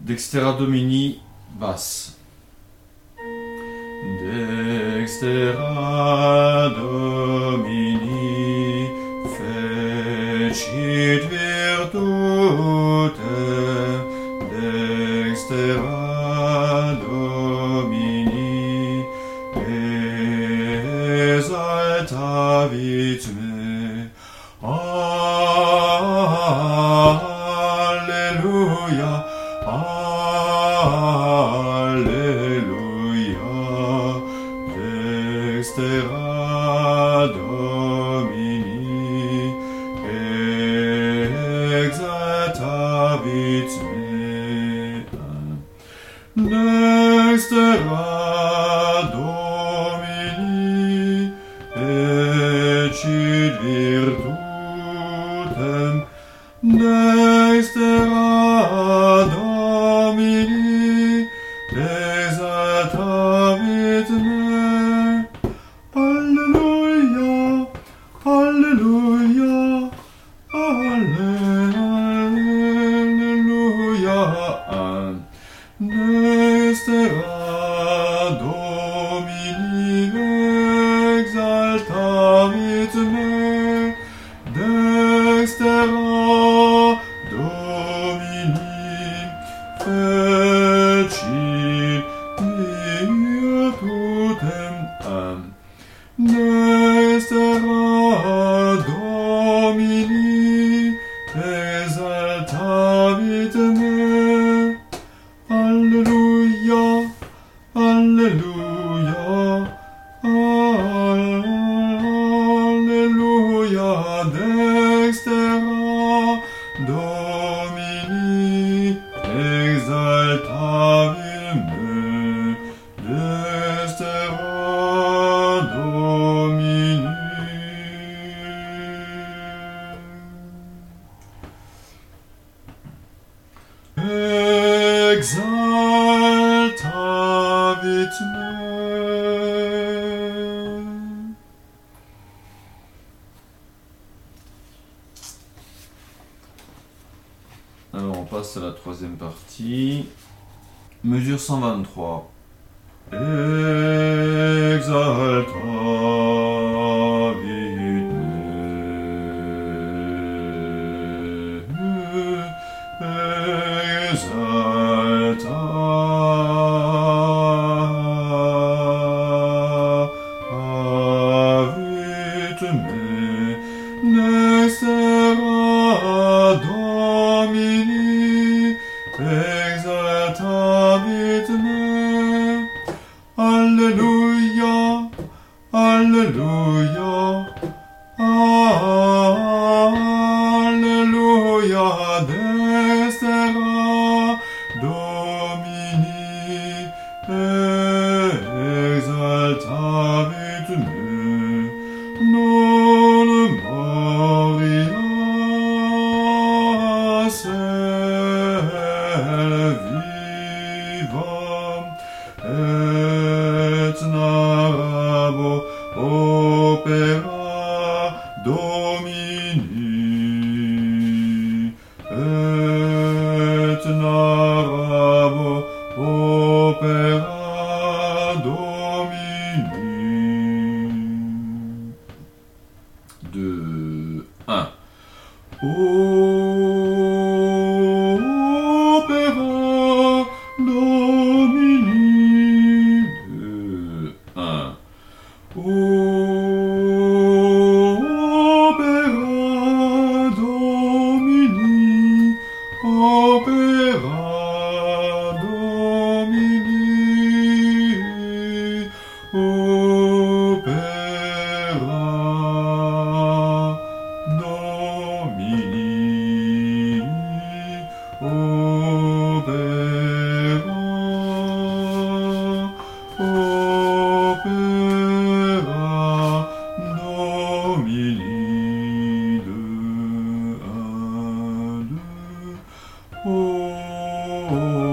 Dextera Domini, basse. Dextera Domini, fecit virtutem. Dextera Domini, exaltavit me. Alleluia, Alleluia. Dextera Domini, exaltavit me. Dextera Domini, fecit virtutem. Dextera Domini, exaltavit me. Alleluia, Alleluia, Alleluia. Dextera Domini, exaltavit me. Dextera Domini, fecit virtutem. Dextera Domini, exaltavit me. Alleluia, Alleluia, Alleluia. Dextera Domini, exaltavit me. Dextera Domini. Exaltavit me. Alors on passe à la troisième partie. Mesure 123. Exaltavit exaltavit me. Dextera Domini, exaltavit me. Alleluia, Alleluia, Alleluia. Dextera Domini, exaltavit me. Non moria vivam, et narrabo opera Domini, et narrabo opera Domini. 2, 1. Opera Domini. 2, 1. Opera Domini. Opera Domini. Opera Domini, opera, opera Domini. 2, 1, 2,